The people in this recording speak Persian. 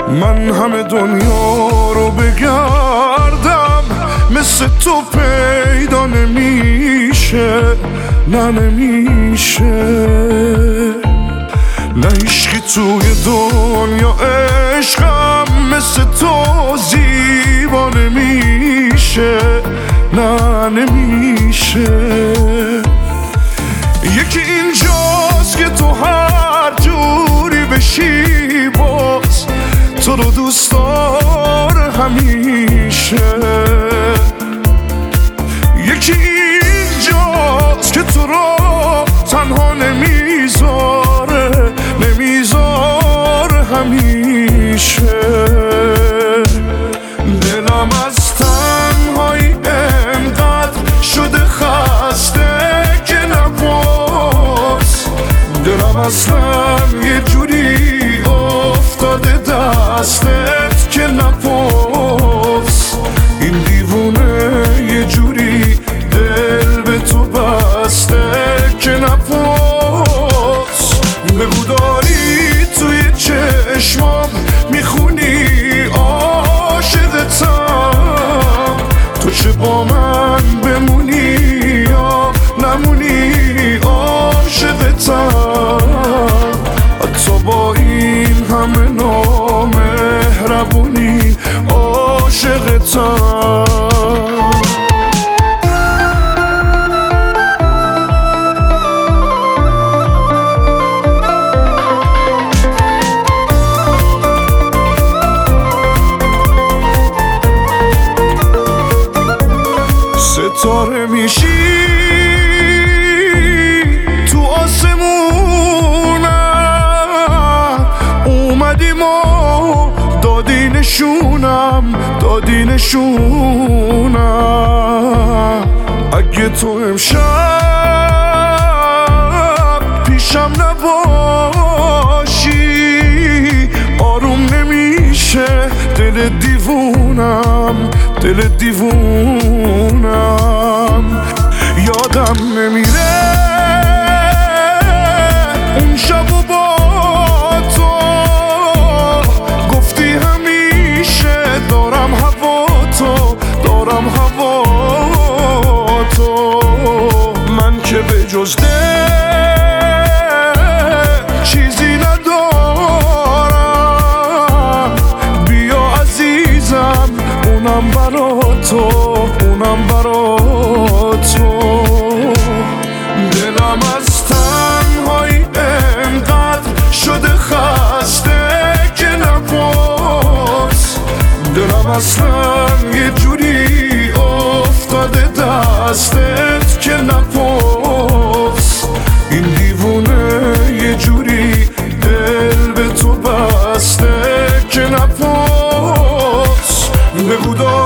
من همه دنیا رو بگردم مثل تو پیدا نمیشه، نه نمیشه. نه عشقی توی دنیا عشقم مثل تو زیبا نمیشه، نه نمیشه. یکی اینجاست که تو هر جوری بشی باز تو رو دوست داره همیشه. یکی اینجاست که تو رو تنها نمیذاره همیشه. دلم از تنهایی انقدر شده خسته که نباز، دلم اصلا یه جوری افتاده دستت که نپاس. این دیوونه یه جوری دل به تو بسته که نپاس. بگو داری توی چشمام میخونی عاشقتم، تو چه با من بمونی یا نمونی عاشقتم. حتی با این همه نامهربونی عاشقتم. ستاره میشی تو آسمونم، اومدیم و دادی نشونم. اگه تو امشب پیشم نباشی آروم نمیشه دل دیوونم. یادم نمیره اون شب و با تو گفتی همیشه دارم هوا تو. من که به جز دل چیزی ندارم، بیا عزیزم اونم برا تو. دلم از تنهایی انقدر شده خسته که نباز، دلم اصلا یه جوری افتاده دستت که نپاس. این دیوونه یه جوری دل به تو بسته که نپاس. بگو